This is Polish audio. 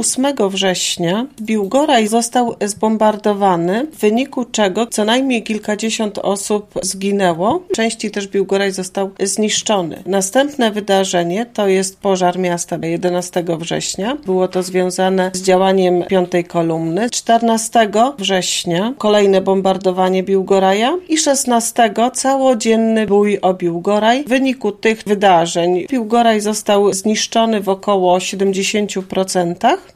8 września Biłgoraj został zbombardowany, w wyniku czego co najmniej kilkadziesiąt osób zginęło. W części też Biłgoraj został zniszczony. Następne wydarzenie to jest pożar miasta 11 września. Było to związane z działaniem 5. kolumny. 14 września kolejne bombardowanie Biłgoraja i 16 całodzienny bój o Biłgoraj. W wyniku tych wydarzeń Biłgoraj został zniszczony w około 70%.